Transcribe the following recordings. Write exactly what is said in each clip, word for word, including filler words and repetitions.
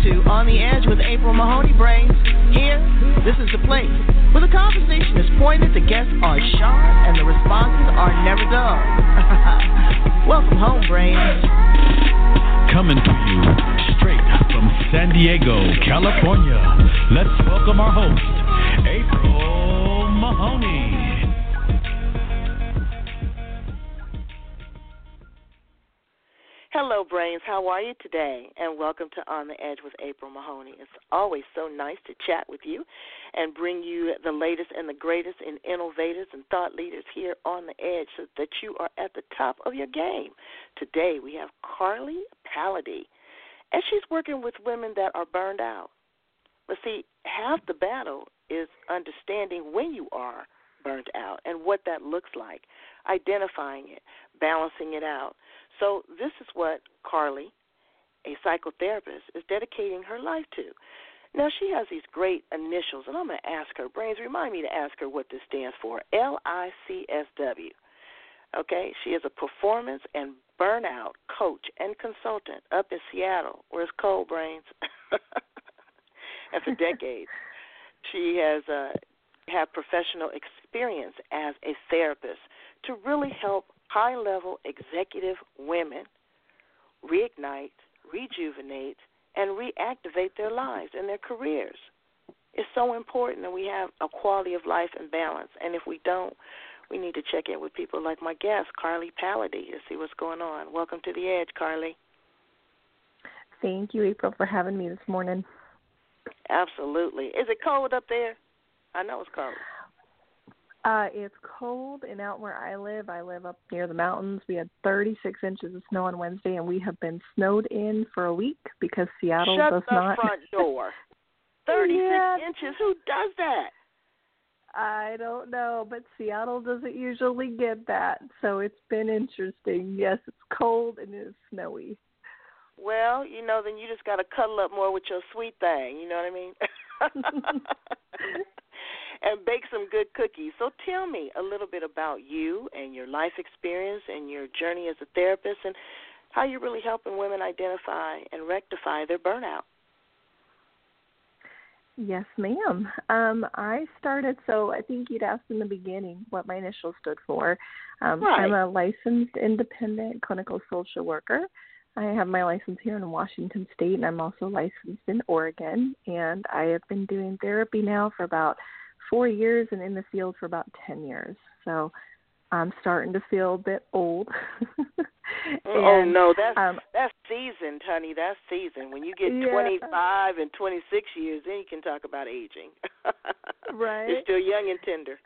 to On the Edge with April Mahoney Brains. Here, this is the place where the conversation is pointed, the guests are sharp, and the responses are never dull. Welcome home, Brains. Coming to you straight from San Diego, California. Let's welcome our host, April Mahoney. Hello, Brains. How are you today? And welcome to On the Edge with April Mahoney. It's always so nice to chat with you and bring you the latest and the greatest in innovators and thought leaders here on the Edge so that you are at the top of your game. Today we have Carly Pallady, and she's working with women that are burned out. But see, half the battle is understanding when you are burnt out and what that looks like, identifying it, balancing it out. So this is what Carly, a psychotherapist, is dedicating her life to. Now, she has these great initials, and I'm going to ask her, Brains, remind me to ask her what this stands for, L I C S W. Okay, she is a performance and burnout coach and consultant up in Seattle, where it's cold, Brains. And for decades, she has uh, had professional experience as a therapist to really help high-level executive women reignite, rejuvenate, and reactivate their lives and their careers. It's so important that we have a quality of life and balance, and if we don't, we need to check in with people like my guest, Carly Pallady, to see what's going on. Welcome to the Edge, Carly. Thank you, April, for having me this morning. Absolutely. Is it cold up there? I know it's cold. Uh, it's cold, and out where I live, I live up near the mountains. We had thirty-six inches of snow on Wednesday, and we have been snowed in for a week because Seattle Shut does the not. front door. thirty-six Yeah. inches. Who does that? I don't know, but Seattle doesn't usually get that, so it's been interesting. Yes, it's cold and it's snowy. Well, you know, then you just got to cuddle up more with your sweet thing. You know what I mean? And bake some good cookies. So tell me a little bit about you and your life experience and your journey as a therapist and how you're really helping women identify and rectify their burnout. Yes, ma'am. Um, I started, so I think you'd asked in the beginning what my initials stood for. Um, right. I'm a licensed independent clinical social worker. I have my license here in Washington State, and I'm also licensed in Oregon. And I have been doing therapy now for about four years and in the field for about ten years. So I'm starting to feel a bit old. and, oh, no, that's um, that's seasoned, honey. That's seasoned. When you get yeah. twenty-five and twenty-six years, then you can talk about aging. Right. You're still young and tender.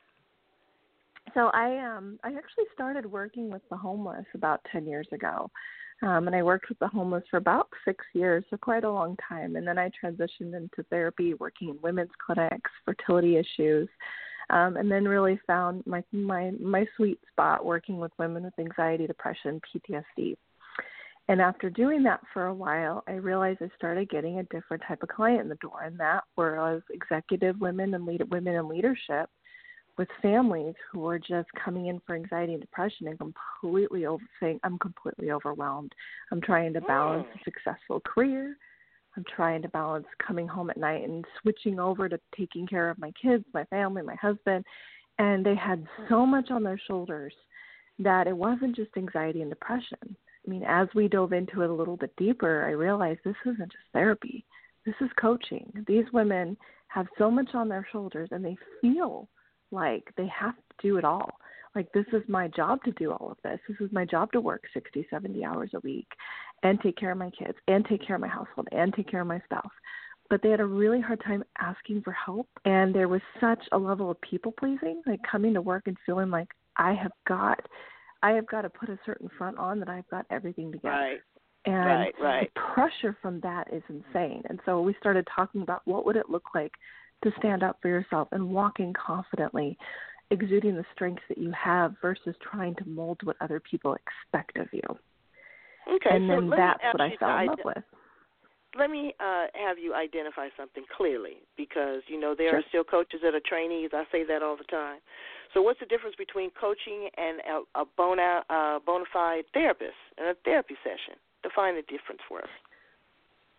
So I um I actually started working with the homeless about ten years ago. Um, and I worked with the homeless for about six years, so quite a long time. And then I transitioned into therapy, working in women's clinics, fertility issues, um, and then really found my, my my sweet spot working with women with anxiety, depression, P T S D. And after doing that for a while, I realized I started getting a different type of client in the door, and that was executive women and lead, women in leadership with families who are just coming in for anxiety and depression and completely over saying, I'm completely overwhelmed. I'm trying to balance a successful career. I'm trying to balance coming home at night and switching over to taking care of my kids, my family, my husband. And they had so much on their shoulders that it wasn't just anxiety and depression. I mean, as we dove into it a little bit deeper, I realized this isn't just therapy. This is coaching. These women have so much on their shoulders, and they feel like they have to do it all. Like, this is my job to do all of this. This is my job to work sixty, seventy hours a week and take care of my kids and take care of my household and take care of my spouse. But they had a really hard time asking for help. And there was such a level of people pleasing, like coming to work and feeling like I have got, I have got to put a certain front on that I've got everything together. Right. And right, right. the pressure from that is insane. And so we started talking about what would it look like to stand up for yourself and walking confidently, exuding the strengths that you have versus trying to mold what other people expect of you. Okay, and so then let that's me what I fell in love ide- with. Let me uh, have you identify something clearly because, you know, there Sure. are still coaches that are trainees. I say that all the time. So what's the difference between coaching and a, a bona, uh, bona fide therapist and a therapy session? Define the difference for us.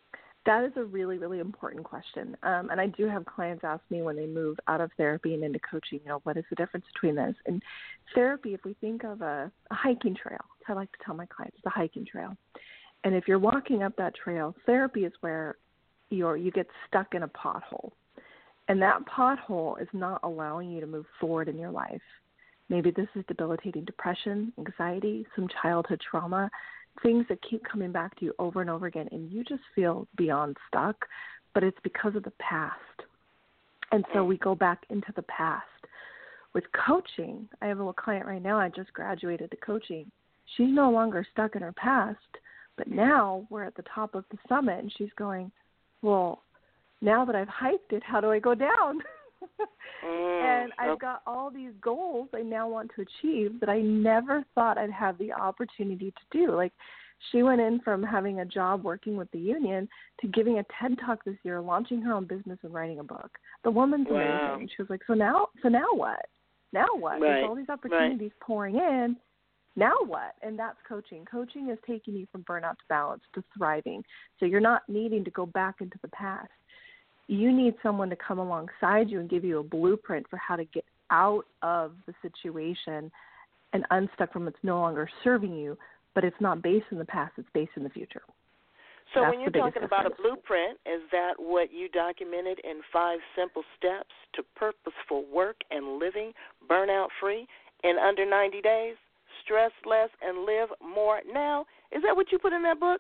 That is a really, really important question. Um, and I do have clients ask me when they move out of therapy and into coaching, you know, what is the difference between this? And therapy, if we think of a, a hiking trail, I like to tell my clients, it's a hiking trail. And if you're walking up that trail, therapy is where you're, you get stuck in a pothole. And that pothole is not allowing you to move forward in your life. Maybe this is debilitating depression, anxiety, some childhood trauma, things that keep coming back to you over and over again, and you just feel beyond stuck, but it's because of the past. And so we go back into the past. With coaching, I have a client right now, I just graduated to coaching. She's no longer stuck in her past, but now we're at the top of the summit, and she's going, well, now that I've hiked it, how do I go down? mm, and I've got all these goals I now want to achieve that I never thought I'd have the opportunity to do. Like, she went in from having a job working with the union to giving a TED Talk this year, launching her own business and writing a book. The woman's wow. amazing. She was like, so now, so now what? Now what? Right. There's all these opportunities right. pouring in. Now what? And that's coaching. Coaching is taking you from burnout to balance to thriving. So you're not needing to go back into the past. You need someone to come alongside you and give you a blueprint for how to get out of the situation and unstuck from what's no longer serving you, but it's not based in the past, it's based in the future. So That's when you're the talking about a difference. blueprint, is that what you documented in five simple steps to purposeful work and living burnout-free in under ninety days? Stress less and live more now? Is that what you put in that book?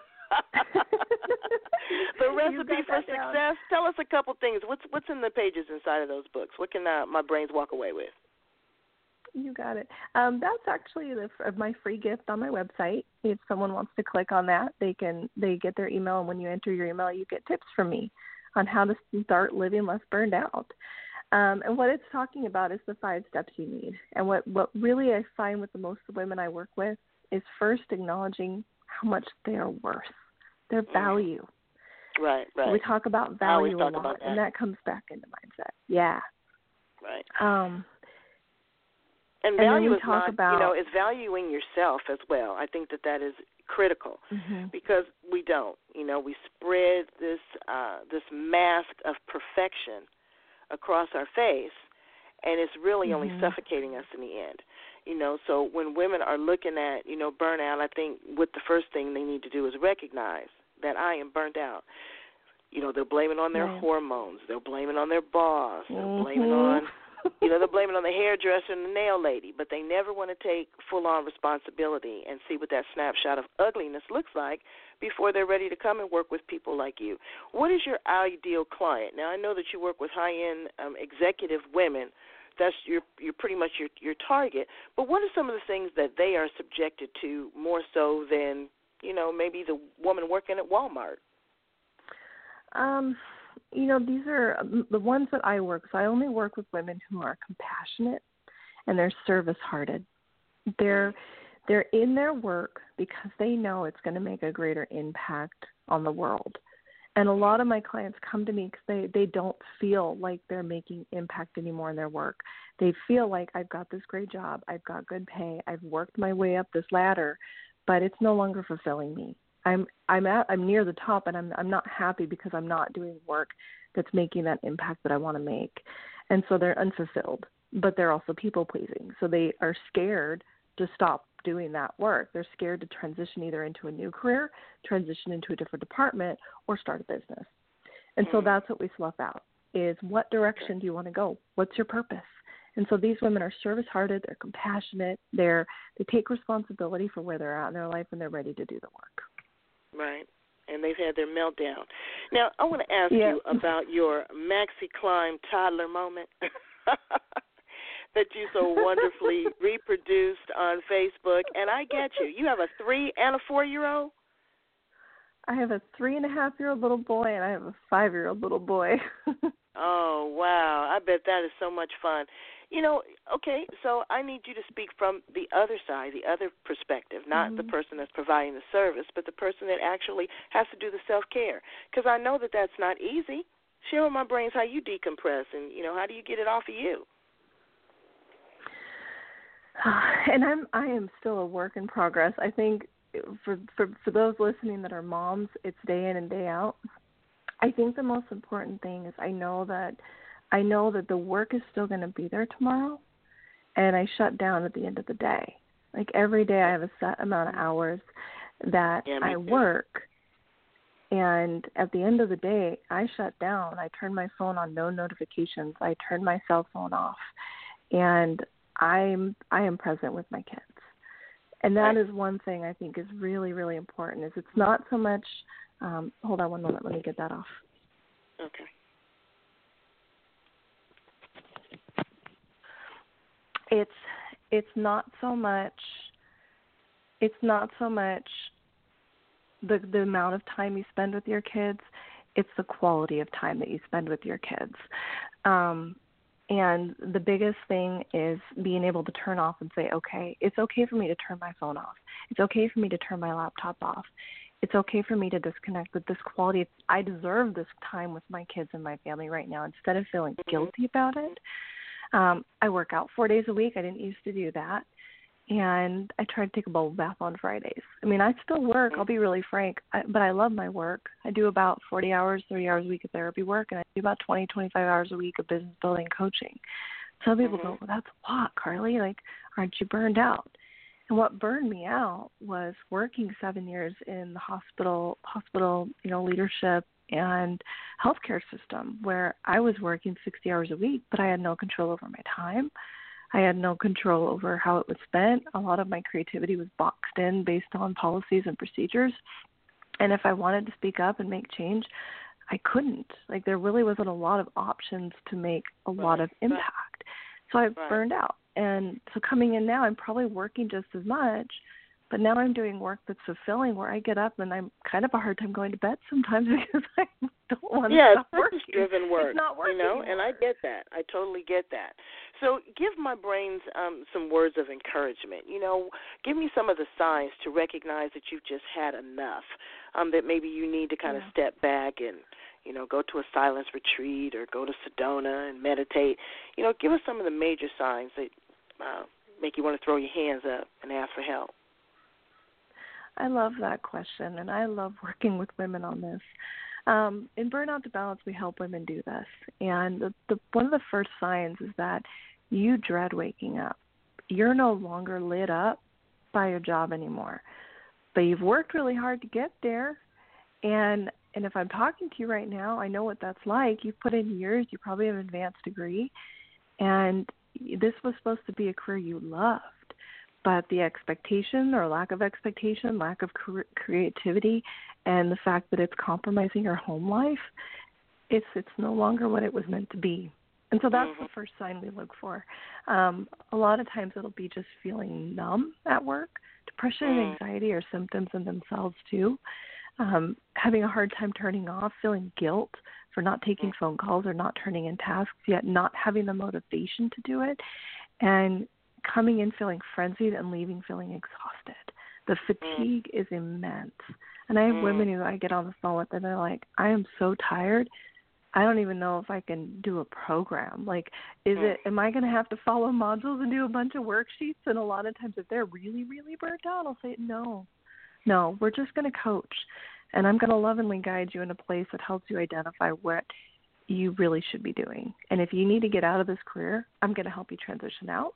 The recipe for success. Down. Tell us a couple things. What's what's in the pages inside of those books? What can uh, my brains walk away with? You got it. Um, that's actually the, my free gift on my website. If someone wants to click on that, they can they get their email, and when you enter your email, you get tips from me on how to start living less burned out. Um, and what it's talking about is the five steps you need. And what, what really I find with the most of the women I work with is first acknowledging how much they are worth, their value. Right, right. We talk about value talk a lot, about that. and that comes back into mindset. Yeah. Right. Um, and and value we is talk not, about, you know, is valuing yourself as well. I think that that is critical mm-hmm. because we don't. You know, we spread this uh, this mask of perfection across our face, and it's really mm-hmm. only suffocating us in the end. You know, so when women are looking at, you know, burnout, I think what the first thing they need to do is recognize that I am burnt out. You know, they'll blame it on their right. hormones. They'll blame it on their boss. They'll mm-hmm. blame it on, you know, they'll blame it on the hairdresser and the nail lady, but they never want to take full-on responsibility and see what that snapshot of ugliness looks like before they're ready to come and work with people like you. What is your ideal client? Now, I know that you work with high-end um, executive women. That's your, you're pretty much your, your target. But what are some of the things that they are subjected to more so than, you know, maybe the woman working at Walmart? Um, you know, these are the ones that I work with. So I only work with women who are compassionate and they're service-hearted. They're they're in their work because they know it's going to make a greater impact on the world. And a lot of my clients come to me because they, they don't feel like they're making impact anymore in their work. They feel like I've got this great job, I've got good pay, I've worked my way up this ladder, but it's no longer fulfilling me. I'm I'm at I'm near the top, and I'm I'm not happy because I'm not doing work that's making that impact that I want to make. And so they're unfulfilled, but they're also people pleasing. So they are scared to stop doing that work. They're scared to transition either into a new career, transition into a different department, or start a business. And so that's what we fluff out is what direction do you want to go? What's your purpose? And so these women are service-hearted, they're compassionate, they're they take responsibility for where they're at in their life, and they're ready to do the work. Right. And they've had their meltdown. Now, I want to ask yeah. you about your Maxi Climb toddler moment that you so wonderfully reproduced on Facebook. And I get you. You have a three and a four-year-old? I have a three-and-a-half-year-old little boy, and I have a five-year-old little boy. Oh, wow. I bet that is so much fun. You know, okay, so I need you to speak from the other side, the other perspective, not mm-hmm. the person that's providing the service, but the person that actually has to do the self-care. Because I know that that's not easy. Share with my brains how you decompress and, you know, how do you get it off of you? And I'm I am still a work in progress. I think for for for those listening that are moms, it's day in and day out. I think the most important thing is I know that I know that the work is still going to be there tomorrow, and I shut down at the end of the day. Like every day I have a set amount of hours that yeah, I work, and at the end of the day I shut down. I turn my phone on no notifications. I turn my cell phone off, and I'm I am present with my kids. And that is one thing I think is really, really important. Is it's not so much um, hold on one moment, let me get that off. Okay. It's it's not so much it's not so much the the amount of time you spend with your kids, it's the quality of time that you spend with your kids. Um, and the biggest thing is being able to turn off and say, okay, it's okay for me to turn my phone off. It's okay for me to turn my laptop off. It's okay for me to disconnect with this quality. I deserve this time with my kids and my family right now instead of feeling guilty about it. Um, I work out four days a week. I didn't used to do that. And I try to take a bubble bath on Fridays. I mean, I still work, I'll be really frank, I, but I love my work. I do about forty hours, thirty hours a week of therapy work, and I do about twenty, twenty-five hours a week of business building coaching. Some people go, well, that's a lot, Carly. Like, aren't you burned out? And what burned me out was working seven years in the hospital, hospital, you know, leadership and healthcare system where I was working sixty hours a week, but I had no control over my time. I had no control over how it was spent. A lot of my creativity was boxed in based on policies and procedures. And if I wanted to speak up and make change, I couldn't. Like, there really wasn't a lot of options to make a right. lot of impact. So I right. burned out. And so coming in now, I'm probably working just as much, but now I'm doing work that's fulfilling where I get up and I'm kind of a hard time going to bed sometimes because I don't want to yeah, stop working. Yeah, it's driven work. It's not working you know, anymore. And I get that. I totally get that. So give my brains um, some words of encouragement. You know, give me some of the signs to recognize that you've just had enough, um, that maybe you need to kind yeah. of step back and, you know, go to a silence retreat or go to Sedona and meditate. You know, give us some of the major signs that uh, make you want to throw your hands up and ask for help. I love that question, and I love working with women on this. Um, in Burnout to Balance, we help women do this, and the, the, one of the first signs is that you dread waking up. You're no longer lit up by your job anymore, but you've worked really hard to get there, and and if I'm talking to you right now, I know what that's like. You've put in years. You probably have an advanced degree, and this was supposed to be a career you loved. But the expectation or lack of expectation, lack of creativity, and the fact that it's compromising your home life, it's it's no longer what it was meant to be. And so that's mm-hmm. the first sign we look for. Um, a lot of times it'll be just feeling numb at work. Depression mm. and anxiety are symptoms in themselves too. Um, having a hard time turning off, feeling guilt for not taking mm. phone calls or not turning in tasks, yet not having the motivation to do it, and coming in feeling frenzied and leaving feeling exhausted. The fatigue mm. is immense. And I have mm. women who I get on the phone with and they're like, I am so tired. I don't even know if I can do a program. Like, is mm. it, am I going to have to follow modules and do a bunch of worksheets? And a lot of times if they're really, really burnt out, I'll say, no, no, we're just going to coach. And I'm going to lovingly guide you in a place that helps you identify what you really should be doing. And if you need to get out of this career, I'm going to help you transition out.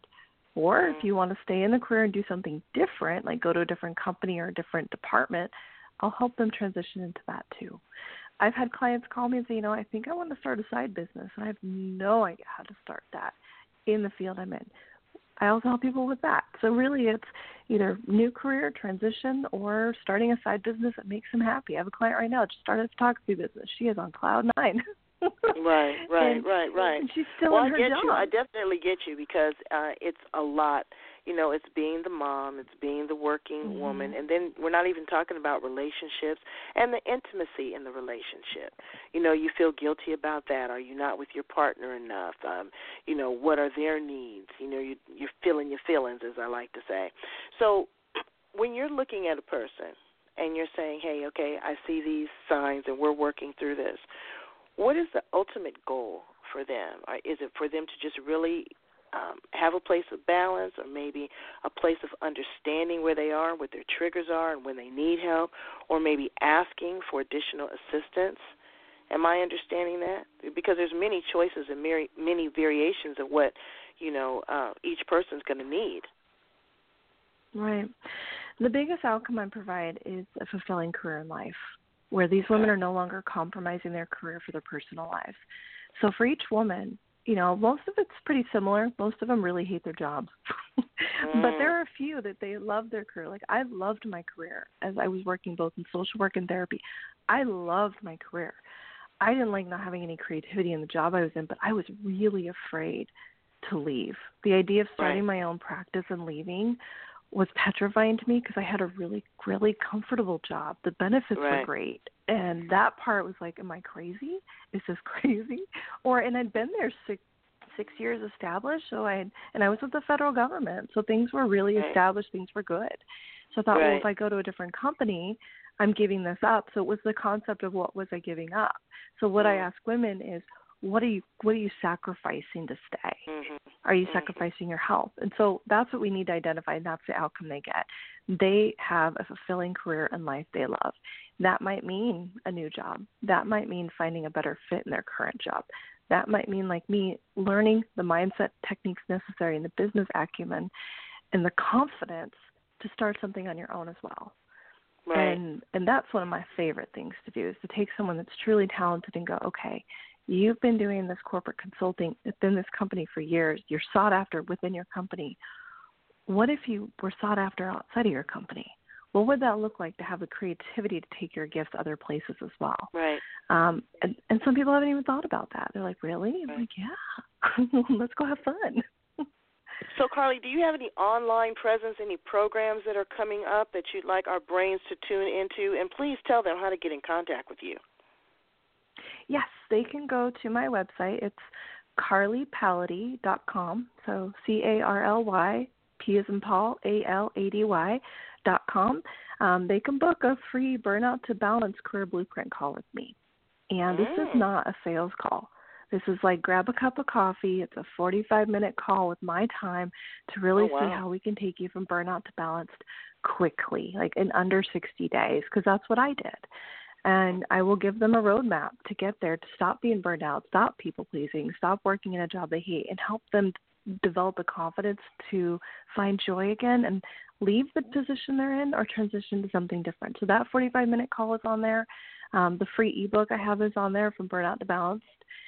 Or if you want to stay in the career and do something different, like go to a different company or a different department, I'll help them transition into that too. I've had clients call me and say, you know, I think I want to start a side business, and I have no idea how to start that in the field I'm in. I also help people with that. So really it's either new career, transition, or starting a side business that makes them happy. I have a client right now that just started a photography business. She is on cloud nine. right, right, and, right, right. And she's still well, in her I get job. you. I definitely get you because uh, it's a lot. You know, it's being the mom, it's being the working mm-hmm. woman, and then we're not even talking about relationships and the intimacy in the relationship. You know, you feel guilty about that. Are you not with your partner enough? Um, you know, what are their needs? You know, you, you're feeling your feelings, as I like to say. So when you're looking at a person and you're saying, hey, okay, I see these signs and we're working through this, what is the ultimate goal for them? Or is it for them to just really um, have a place of balance, or maybe a place of understanding where they are, what their triggers are, and when they need help, or maybe asking for additional assistance? Am I understanding that? Because there's many choices and many variations of what, you know, uh, each person's going to need. Right. The biggest outcome I provide is a fulfilling career in life, where these women are no longer compromising their career for their personal lives. So for each woman, you know, most of it's pretty similar. Most of them really hate their jobs. mm. But there are a few that they love their career. Like, I loved my career as I was working both in social work and therapy. I loved my career. I didn't like not having any creativity in the job I was in, but I was really afraid to leave. The idea of starting right. my own practice and leaving was petrifying to me because I had a really, really comfortable job. The benefits right. were great. And that part was like, am I crazy? Is this crazy? Or, and I'd been there six, six years established, so I had, and I was with the federal government, so things were really right. established, things were good. So I thought, right. well, if I go to a different company, I'm giving this up. So it was the concept of what was I giving up. So what mm. I ask women is, what are you what are you sacrificing to stay? Mm-hmm. Are you mm-hmm. sacrificing your health? And so that's what we need to identify, and that's the outcome they get. They have a fulfilling career and life they love. That might mean a new job. That might mean finding a better fit in their current job. That might mean, like me, learning the mindset techniques necessary and the business acumen and the confidence to start something on your own as well. Right. And and that's one of my favorite things to do, is to take someone that's truly talented and go, okay, you've been doing this corporate consulting within this company for years. You're sought after within your company. What if you were sought after outside of your company? What would that look like to have the creativity to take your gifts other places as well? Right. Um, and, and some people haven't even thought about that. They're like, really? I'm right. like, yeah, let's go have fun. So, Carly, do you have any online presence, any programs that are coming up that you'd like our brains to tune into? And please tell them how to get in contact with you. Yes, they can go to my website. It's carly palady dot com. So C A R L Y, P as in Paul, A L A D Y dot com. Um, they can book a free Burnout to Balance Career Blueprint call with me. And this mm. is not a sales call. This is like grab a cup of coffee. It's a forty-five minute call with my time to really oh, wow. see how we can take you from burnout to balanced quickly, like in under sixty days, because that's what I did. And I will give them a roadmap to get there, to stop being burned out, stop people-pleasing, stop working in a job they hate, and help them develop the confidence to find joy again and leave the position they're in or transition to something different. So that forty-five minute call is on there. Um, the free ebook I have is on there, From Burnout to Balanced.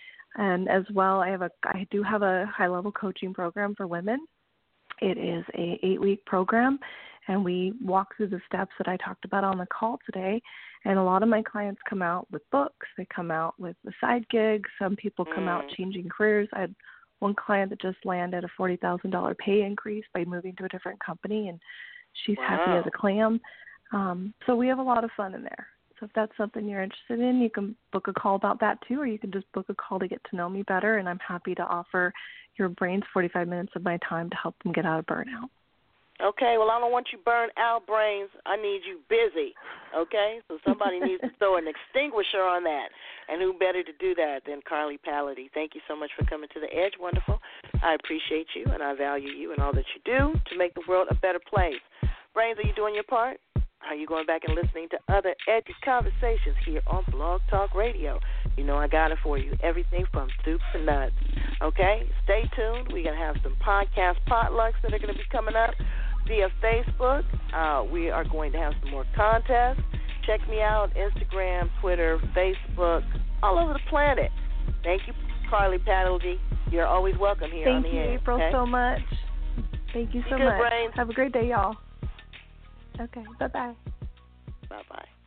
And as well, I have a I do have a high-level coaching program for women. It is a eight-week program, and we walk through the steps that I talked about on the call today. And a lot of my clients come out with books. They come out with the side gigs. Some people come mm. out changing careers. I had one client that just landed a forty thousand dollars pay increase by moving to a different company, and she's wow. happy as a clam. Um, so we have a lot of fun in there. So if that's something you're interested in, you can book a call about that too, or you can just book a call to get to know me better, and I'm happy to offer your brains forty-five minutes of my time to help them get out of burnout. Okay, well, I don't want you burned out, brains. I need you busy, okay? So somebody needs to throw an extinguisher on that, and who better to do that than Carly Palady. Thank you so much for coming to the Edge. Wonderful. I appreciate you, and I value you and all that you do to make the world a better place. Brains, are you doing your part? Are you going back and listening to other edgy conversations here on Blog Talk Radio? You know I got it for you. Everything from soup to nuts. Okay? Stay tuned. We're going to have some podcast potlucks that are going to be coming up via Facebook. Uh, we are going to have some more contests. Check me out, Instagram, Twitter, Facebook, all over the planet. Thank you, Carly Palady. You're always welcome here Thank on the you, air. April, okay? so much. Thank you so Be good, much. brains. Have a great day, y'all. Okay, bye-bye. Bye-bye.